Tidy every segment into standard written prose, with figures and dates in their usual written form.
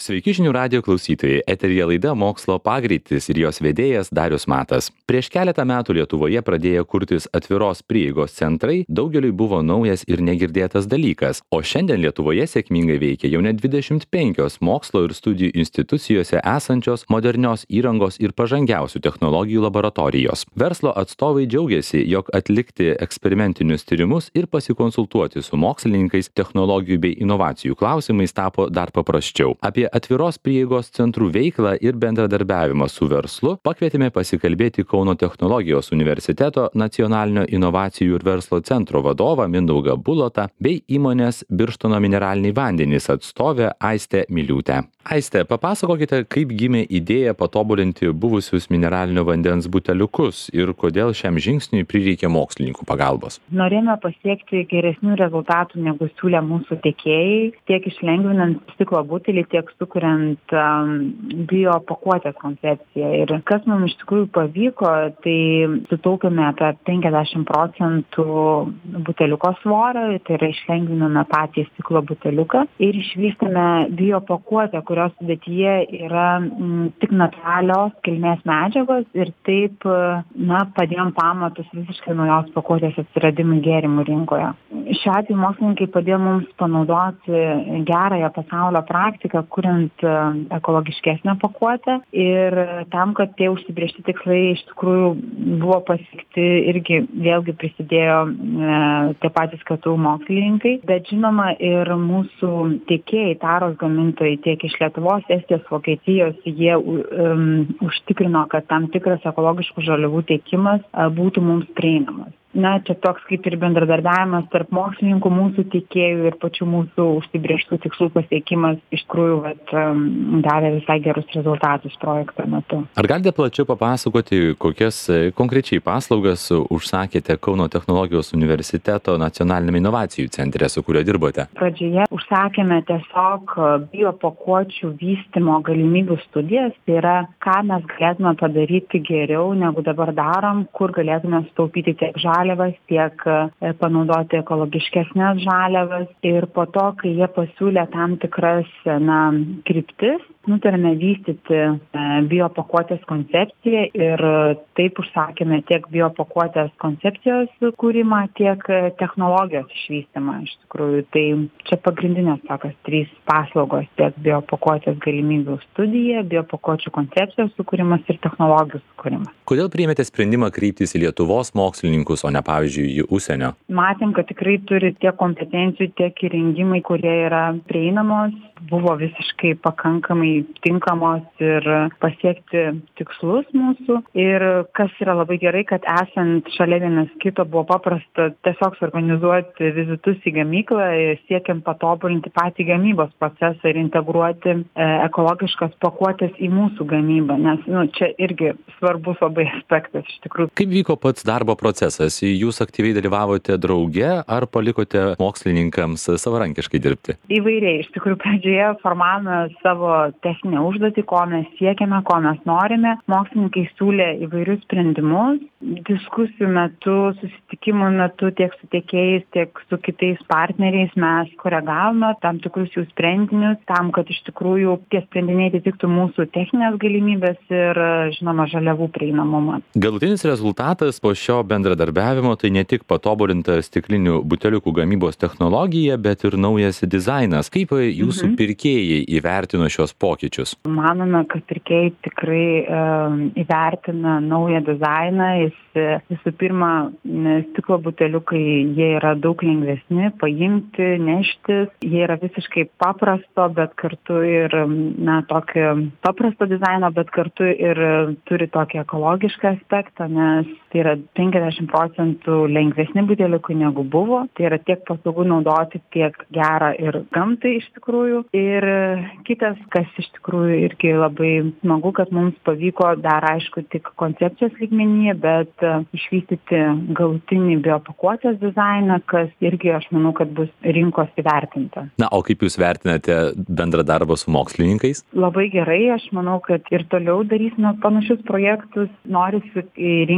Sveiki žinių radijo klausytojai, eteryje laida Mokslo pagreitis ir jos vedėjas Darius Matas. Prieš keletą metų Lietuvoje pradėjo kurtis atviros prieigos centrai, daugeliui buvo naujas ir negirdėtas dalykas, o šiandien Lietuvoje sėkmingai veikia jau net 25 mokslo ir studijų institucijose esančios modernios įrangos ir pažangiausių technologijų laboratorijos. Verslo atstovai džiaugiasi, jog atlikti eksperimentinius tyrimus ir pasikonsultuoti su mokslininkais technologijų bei inovacijų klausimais tapo dar paprasčiau. Apie atviros prieigos centrų veiklą ir bendradarbiavimą su verslu pakvietėme pasikalbėti Kauno technologijos universiteto nacionalinio inovacijų ir verslo centro vadovą Mindaugą Bulotą bei įmonės Birštono mineraliniai vandenys atstovę Aistę Miliūtę. Aiste, papasakokite, kaip gimė idėja patobulinti buvusius mineralinio vandens buteliukus ir kodėl šiam žingsniui prireikė mokslininkų pagalbos. Norėjome pasiekti geresnių rezultatų, negu siūlė mūsų tiekėjai, tiek išlengvinant stiklo butelį, tiek sukuriant biopakuotės koncepciją. Ir kas mums iš tikrųjų pavyko, tai sutaupėme apie 50% buteliuko svorio, tai yra išlengvinome patį stiklo buteliuką ir išvystėme biopakuotę, kurios sudėtyje yra tik natūralios kilmės medžiagos ir taip padėjom pamatus visiškai naujos pakuotės atsiradimui gėrimų rinkoje. Šiuo atveju mokslininkai padėjo mums panaudoti gerąją pasaulio praktiką, kuriant ekologiškesnę pakuotę ir tam, kad tie užsibrėžti tikslai iš tikrųjų buvo pasiekti, irgi vėlgi prisidėjo tie patys KTU mokslininkai, bet žinoma ir mūsų tiekėjai, taros gamintojai tiek iš Lietuvos, Estijos, Vokietijos, jie užtikrino, kad tam tikras ekologiškų žaliavų tiekimas būtų mums prieinamas. Čia toks kaip ir bendradarbiavimas tarp mokslininkų, mūsų tiekėjų ir pačių mūsų užsibrėžtų tikslų pasiekimas iš tikrųjų davė visai gerus rezultatus projekto metu. Ar galite plačiau papasakoti, kokias konkrečiai paslaugas užsakėte Kauno technologijos universiteto nacionaliniame inovacijų centre, su kuriuo dirbote? Pradžioje užsakėme tiesiog biopakuočių vystymo galimybių studijas, tai yra, ką mes galėtume padaryti geriau negu dabar darom, kur galėtume sutaupyti tiek žaliavas, tiek panaudoti ekologiškesnės žaliavas. Ir po to, kai jie pasiūlė tam tikras kryptis, nutarėme vystyti biopakuotės koncepciją ir taip užsakėme tiek biopakuotės koncepcijos kūrimą, tiek technologijos išvystymą. Iš tikrųjų, tai čia pagrindinės tokios 3 paslaugos, tiek biopakuotės galimybių studija, biopakuočių koncepcijos sukūrimas ir technologijų sukūrimas. Kodėl priėmėte sprendimą kreiptis į Lietuvos mokslininkus, o ne pavyzdžiui į užsienio? Matėm, kad tikrai turi tiek kompetencijų, tiek įrengimai, kurie yra prieinamos, buvo visiškai pakankamai tinkamos ir pasiekti tikslus mūsų. Ir kas yra labai gerai, kad esant šalia vienas kito buvo paprasta tiesiog suorganizuoti vizitus į gamyklą, siekiant patobulinti patį gamybos procesą ir integruoti ekologiškas pakuotės į mūsų gamybą, nes čia irgi svarbus labai aspektas iš tikrųjų. Kaip vyko pats darbo procesas? Jūs aktyviai dalyvavote drauge ar palikote mokslininkams savarankiškai dirbti? Įvairiai, iš tikrųjų pradžioje formavome savo techninę užduotį, ko mes siekiame, ko mes norime. Mokslininkai siūlė įvairius sprendimus. Diskusijų metu, susitikimų metu tiek su tiekėjais, tiek su kitais partneriais mes koregavome tam tikrus jų sprendinius, tam, kad iš tikrųjų tie sprendiniai atitiktų mūsų techninės galimybės ir, žinoma, žaliavų prieinamumą. Galutinis rezultatas po šio bendradarbiavimo tai ne tik patobulinta stiklinių buteliukų gamybos technologija, bet ir naujas dizainas. Kaip jūsų pirkėjai įvertino šios pokyčius? Manome, kad pirkėjai tikrai įvertina naują dizainą. Visų pirma, stiklo buteliukai, jie yra daug lengvesni, paimti, neštis. Jie yra visiškai paprasto, bet kartu ir tokio paprasto dizaino, bet kartu ir turi tokį ekologišką aspektą, nes tai yra 50% lengvesni buteliukai negu buvo. Tai yra tiek patogu naudoti, tiek gera ir gamtai iš tikrųjų. Ir kitas, kas iš tikrųjų irgi labai smagu, kad mums pavyko dar aišku tik koncepcijos lygmenyje, bet išvystyti galutinį biopakuotės dizainą, kas irgi aš manau, kad bus rinkos įvertinta. O kaip jūs vertinate bendrą darbą su mokslininkais? Labai gerai, aš manau, kad ir toliau darysime panašius projektus. Norisi į rinką pristatyti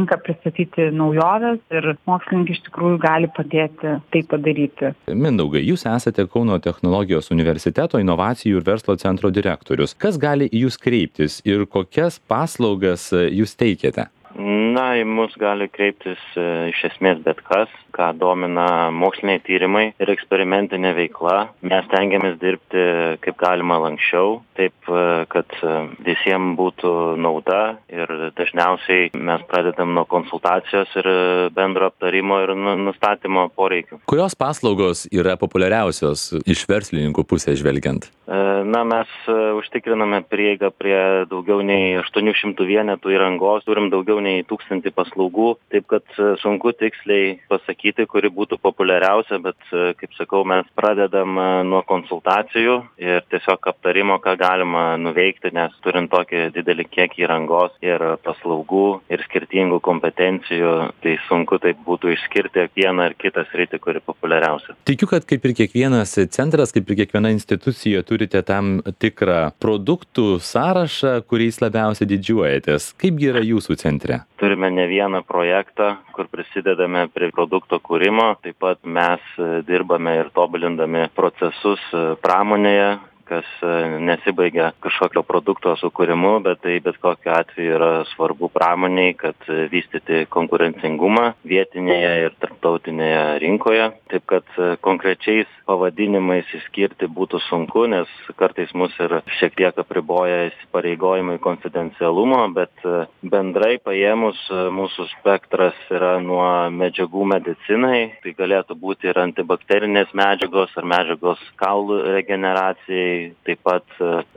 pristatyti naujoves ir mokslininkai iš tikrųjų gali padėti tai padaryti. Mindaugai, jūs esate Kauno technologijos universiteto inovacijų ir verslo centro direktorius. Kas gali į jūs kreiptis ir kokias paslaugas jūs teikiate? Na, į mus gali kreiptis iš esmės bet kas, ką domina moksliniai tyrimai ir eksperimentinė veikla. Mes tengiamės dirbti kaip galima lanksčiau, taip, kad visiems būtų nauda ir dažniausiai mes pradedam nuo konsultacijos ir bendro aptarimo ir nustatymo poreikių. Kurios paslaugos yra populiariausios iš verslininkų pusės žvelgiant? Na, mes užtikriname prieigą prie daugiau nei 800 vienetų įrangos, turim daugiau nei 1000 paslaugų, taip kad sunku tiksliai pasakyti, kuri būtų populiariausia, bet, kaip sakau, mes pradedam nuo konsultacijų ir tiesiog aptarimo, ką galima nuveikti, nes turint tokį didelį kiekį įrangos ir paslaugų ir skirtingų kompetencijų, tai sunku taip būtų išskirti vieną ar kitą sritį, kuri populiariausia. Tikiu, kad kaip ir kiekvienas centras, kaip ir kiekviena institucija turite tam tikrą produktų sąrašą, kuriais labiausiai didžiuojatės. Kaipgi yra jūsų centre? Turime ne vieną projektą, kur prisidedame prie produkto kūrimo. Taip pat mes dirbame ir tobulindami procesus pramonėje, kas nesibaigia kažkokio produkto sukūrimu, bet tai bet kokiu atveju yra svarbu pramoniai, kad vystyti konkurencingumą vietinėje ir tarptautinėje rinkoje. Taip kad konkrečiais pavadinimais išskirti būtų sunku, nes kartais mus ir šiek tiek apriboja įsipareigojimai konfidencialumo, bet bendrai paėmus mūsų spektras yra nuo medžiagų medicinai, tai galėtų būti ir antibakterinės medžiagos ar medžiagos kaulų regeneracijai, taip pat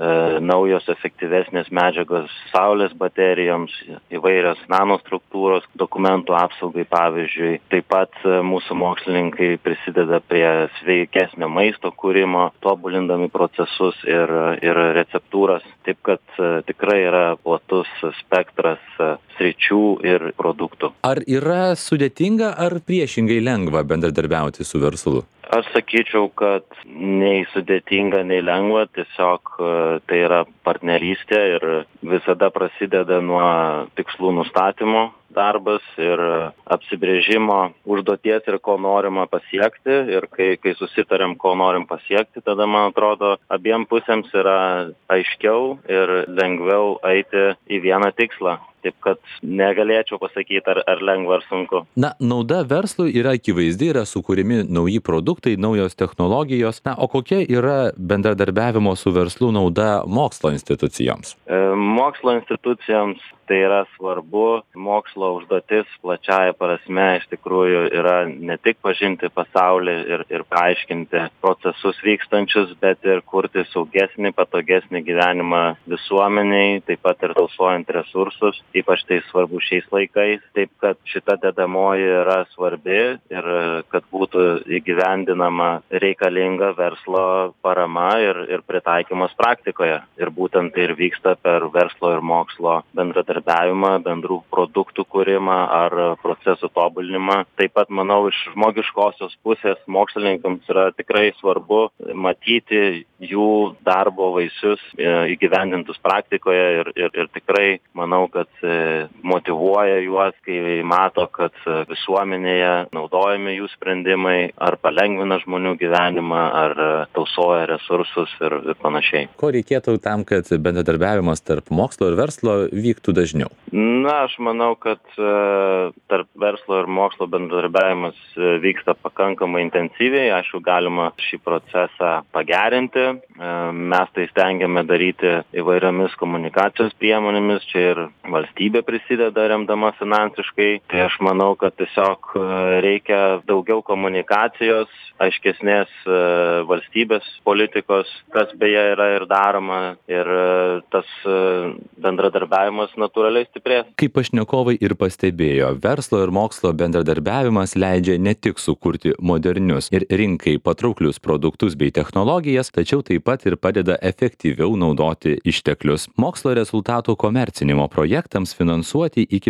naujos efektyvesnės medžiagos saulės baterijoms, įvairios nanostruktūros, dokumentų apsaugai pavyzdžiui. Taip pat mūsų mokslininkai prisideda prie sveikesnio maisto kūrimo, tobulindami procesus ir receptūras. Taip kad tikrai yra platus spektras sričių ir produktų. Ar yra sudėtinga ar priešingai lengva bendradarbiauti su verslu? Aš sakyčiau, kad nei sudėtinga, nei lengva, tiesiog tai yra partnerystė ir visada prasideda nuo tikslų nustatymo darbas ir apsibrėžimo užduoties ir ko norima pasiekti. Ir kai susitarėm, ko norim pasiekti, tada, man atrodo, abiem pusėms yra aiškiau ir lengviau eiti į vieną tikslą. Taip kad negalėčiau pasakyti, ar lengva ar sunku. Na, nauda verslui yra akivaizdi, yra sukūrimi nauji produktai, naujos technologijos. Na, o kokia yra bendradarbiavimo su verslu nauda mokslo institucijoms? Mokslo institucijoms tai yra svarbu. Mokslo užduotis plačiaja prasme iš tikrųjų yra ne tik pažinti pasaulį ir paaiškinti procesus vykstančius, bet ir kurti saugesnį, patogesnį gyvenimą visuomeniai, taip pat ir tausojant resursus. Ypač tai svarbu šiais laikais. Taip, kad šita dedamoji yra svarbi ir kad būtų įgyvendinama reikalinga verslo parama ir pritaikymas praktikoje. Ir būtent tai ir vyksta per verslo ir mokslo bendradarbiavimą, bendrų produktų kūrimą ar procesų tobulinimą. Taip pat, manau, iš žmogiškosios pusės mokslininkams yra tikrai svarbu matyti jų darbo vaisius įgyvendintus praktikoje ir tikrai manau, kad motyvuoja juos, kai mato, kad visuomenėje naudojami jų sprendimai ar palengvina žmonių gyvenimą, ar tausoja resursus ir panašiai. Ko reikėtų tam, kad bendradarbiavimas tarp mokslo ir verslo vyktų dažniau? Na, aš manau, kad tarp verslo ir mokslo bendradarbiavimas vyksta pakankamai intensyviai. Aišku, galima šį procesą pagerinti. Mes tai stengiame daryti įvairiomis komunikacijos priemonėmis. Čia ir valstybė prisideda remdama finansiškai. Tai aš manau, kad tiesiog reikia daugiau komunikacijos, aiškesnės valstybės politikos, kas beje yra ir daroma, ir tas bendradarbiavimas natūraliai stiprės. Kaip pašnekovai ir pastebėjo, verslo ir mokslo bendradarbiavimas leidžia ne tik sukurti modernius ir rinkai patrauklius produktus bei technologijas, tačiau taip pat ir padeda efektyviau naudoti išteklius. Mokslo rezultatų komercinimo projektams finansuoti iki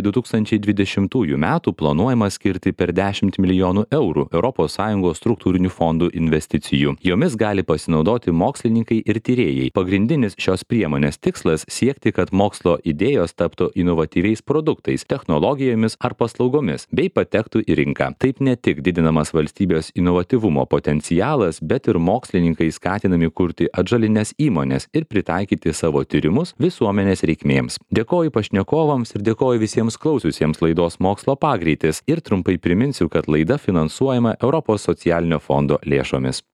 2020 metų planuojama skirti per 10 milijonų eurų ES struktūrinių fondų investicijų. Jomis gali pasinaudoti mokslininkai ir tyrėjai. Pagrindinis šios priemonės tikslas siekti, kad mokslo idėjos taptų inovatyvios inovatyviais produktais, technologijomis ar paslaugomis, bei patektų į rinką. Taip ne tik didinamas valstybės inovatyvumo potencialas, bet ir mokslininkai skatinami kurti atžalinės įmonės ir pritaikyti savo tyrimus visuomenės reikmėms. Dėkoju pašnekovams ir dėkoju visiems klausiusiems laidos Mokslo pagreitis ir trumpai priminsiu, kad laida finansuojama Europos socialinio fondo lėšomis.